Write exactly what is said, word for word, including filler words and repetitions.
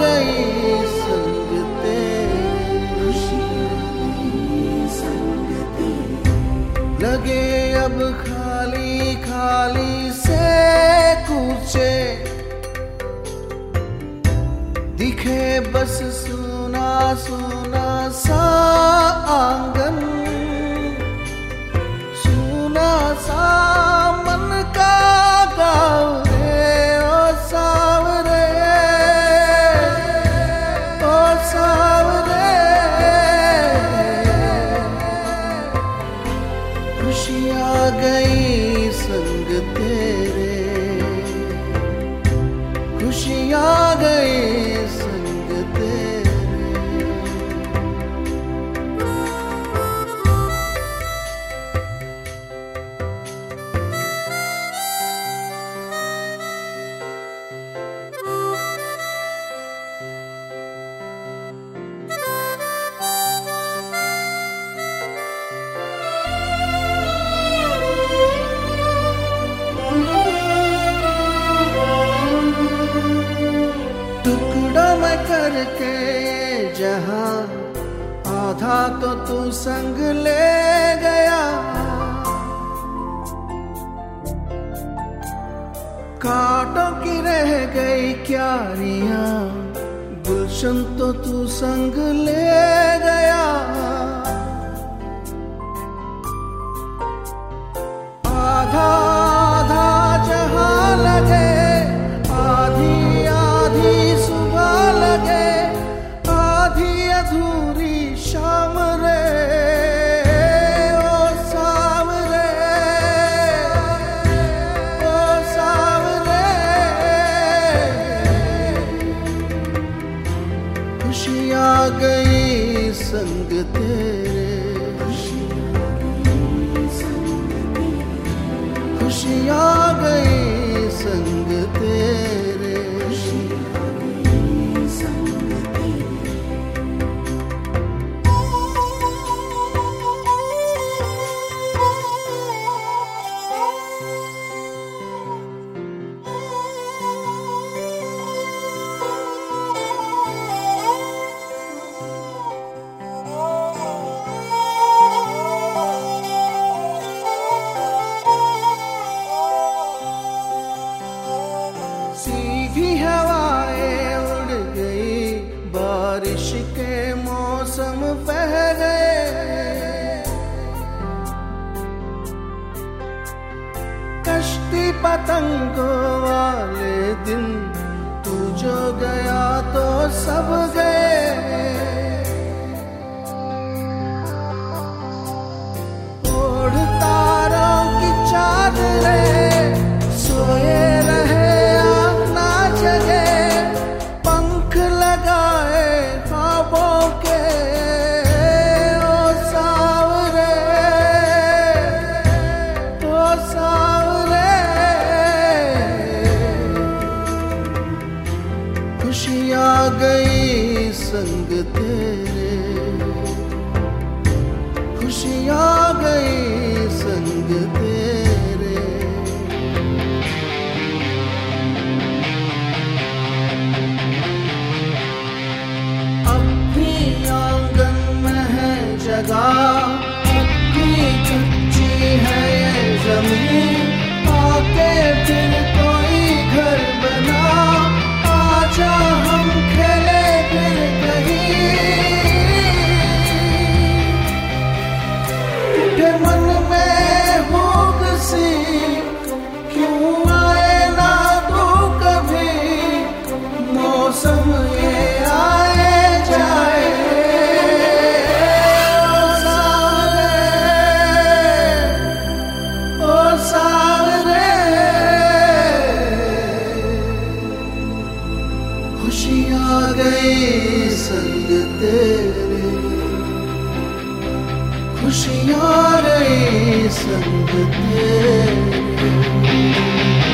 गई संग तेरे, लगे अब खाली खाली से कूचे, दिखे बस सुना सुना सा आंगन, सुना सा मन का गाँव रे ओ सावरे, ओ सावरे। खुशी आ गई संग तेरे, खुशी आ गई संग तेरे। करके जहां आधा तो तू संग ले गया, कांटों की रह गई क्यारियां, गुलशन तो तू संग ले गया। आधा आधा जहां लगे, आधी आधी सुबह लगे, आधी अधूरी शाम रे ओ सावरे, ओ सावरे। खुशी आ गई संग तेरे, खुशी आ गई संग तेरे। सीधी हवाएं उड़ गई, बारिश के मौसम बह गए, कश्ती पतंगों वाले दिन तू जो गया तो सब गए। ओढ़ तारों की चादरें, सोए रहे पंख लगाए ख्वाबों के ओ सावरे, ओ सावरे। खुशी आ गई संग तेरे, खुशी आ गई संग तेरे। अपनी कच्ची है ये जमीन, आके फिर कोई घर बना, आजा हम खेले फिर कहीं। उठे मन में भूख सी, क्यों आए ना तू कभी, मौसम ये आए जाए। खुशी आ गई संग तेरे, खुशी आ गई संग तेरे।